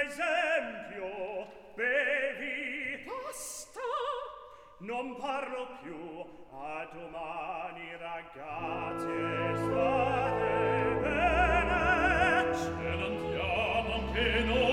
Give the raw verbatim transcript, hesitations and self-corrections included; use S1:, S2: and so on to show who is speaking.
S1: esempio, bevi.
S2: Basta!
S1: Non parlo più, a domani ragazze, state bene.
S3: Ce n'andiamo anche noi.